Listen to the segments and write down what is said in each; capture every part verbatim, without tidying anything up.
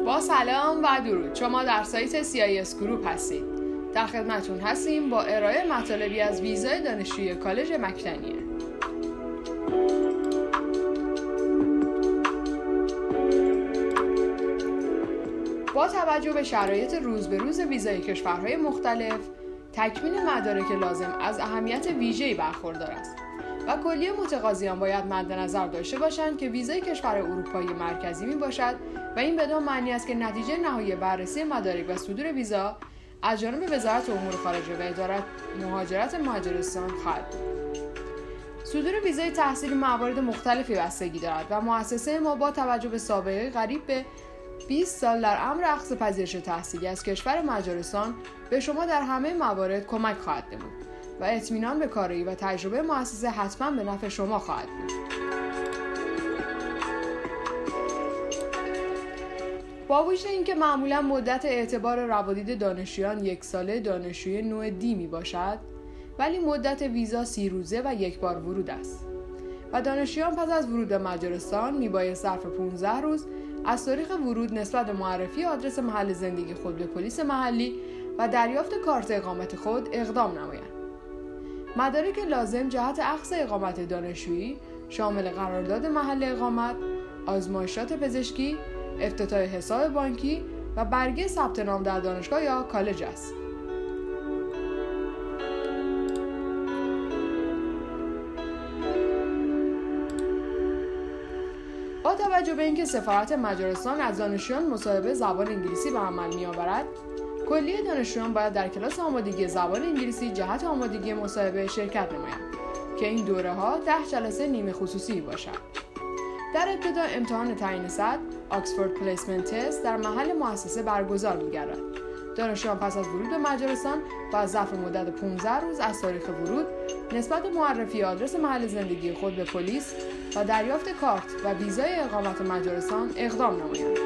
با سلام و درود. شما در سایت سی آی اس گروپ هستید. در خدمتتون هستیم با ارائه مطالبی از ویزای دانشجوی کالج مکنیه. با توجه به شرایط روز به روز ویزای کشورهای مختلف، تکمیل مدارک لازم از اهمیت ویژه‌ای برخوردار است و کلیه متقاضیان باید مد نظر داشته باشند که ویزای کشور اروپایی مرکزی می باشد و این بدان معنی است که نتیجه نهایی بررسی مدارک و صدور ویزا از جانب وزارت امور خارجه و اداره مهاجرت مجارستان خواهد بود. صدور ویزای تحصیلی موارد مختلفی بستگی دارد و مؤسسه ما با توجه به سابقه قریب به بیست سال در امر اخذ پذیرش تحصیلی از کشور مجارستان به شما در همه موارد کمک خواهد نمود و اطمینان به کاری و تجربه مؤسسه حتما به نفع شما خواهد بود. با وجود اینکه معمولا مدت اعتبار روادید دانشجویان یک ساله دانشجوی نوع دی می باشد، ولی مدت ویزا سی روزه و یک بار ورود است و دانشجویان پس از ورود به مجارستان می باید ظرف پانزده روز از تاریخ ورود نسبت به معرفی آدرس محل زندگی خود به پلیس محلی و دریافت کارت اقامت خود اقدام نمایند. مدارک لازم جهت اخذ اقامت دانشجویی شامل قرارداد محل اقامت، آزمایشات پزشکی، افتتاح حساب بانکی و برگه ثبت نام در دانشگاه یا کالج است. با توجه به اینکه سفارت مجارستان از دانشجویان مصاحبه زبان انگلیسی به عمل می‌آورد، کلیه دانشجویان باید در کلاس آمادگی زبان انگلیسی جهت آمادگی مصاحبه شرکت نمایند که این دوره‌ها ده جلسه نیمه خصوصی باشد. در ابتدا امتحان تعیین سطح آکسفورد پلیسمنت تست در محل مؤسسه برگزار می‌گردد. دانشجویان پس از ورود به مجارستان باید ظرف مدت پانزده روز از تاریخ ورود نسبت به معرفی آدرس محل زندگی خود به پلیس و دریافت کارت و ویزای اقامت مجارستان اقدام نمایند.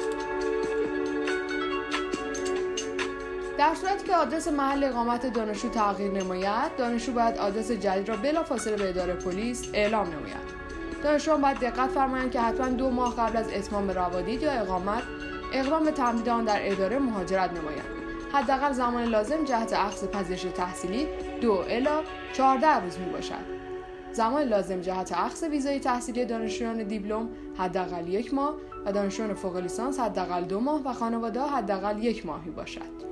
در صورتی که آدرس محل اقامت دانشجو تغییر نماید، دانشجو باید آدرس جدید را بلافاصله به اداره پلیس اعلام نماید. دانشجویان باید دقت فرمایند که حتما دو ماه قبل از اتمام روادید یا اقامت اقدام به تمدید آن در اداره مهاجرت نمایند. حداقل زمان لازم جهت اخذ پذیرش تحصیلی دو الی چهارده روز می باشد. زمان لازم جهت اخذ ویزای تحصیلی دانشجویان دیپلم حداقل یک ماه و دانشجویان فوق لیسانس حداقل دو ماه و خانواده حداقل یک ماه می باشد.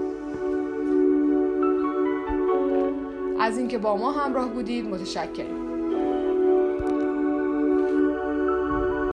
از اینکه با ما همراه بودید متشکرم.